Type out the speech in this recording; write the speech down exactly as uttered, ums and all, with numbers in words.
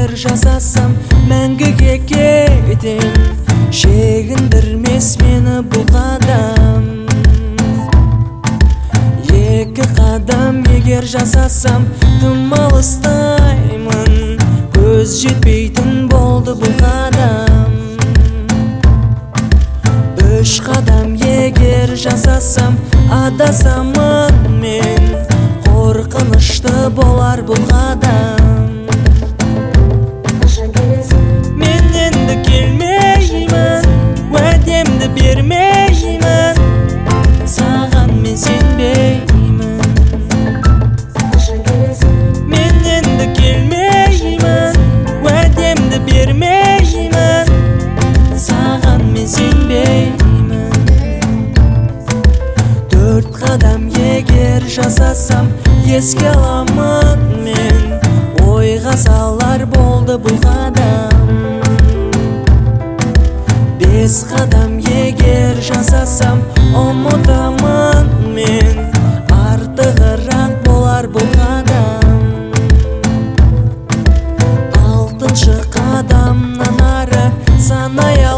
егер жасасам мәңгіге кетем, шегіндірмес мені бұл қадам. Екі қадам егер жасасам тым алыстаймын, көз жетпейтін болды бұл қадам. Үш қадам егер жасасам адасамын мен, қорқынышты болар бұл қадам. Мен енді келмеймін, уәдемді бермеймін, саған мен сенбеймін. Мен енді келмеймін, уәдемді бермеймін, саған мен сенбеймін. Төрт қадам егер жасасам еске аламын мен, ойға салар болды бұл қадам. Бес қадам егер жасасам ұмытамын мен, артығырақ болар бұл қадам. Алтыншы қадамнан ары санай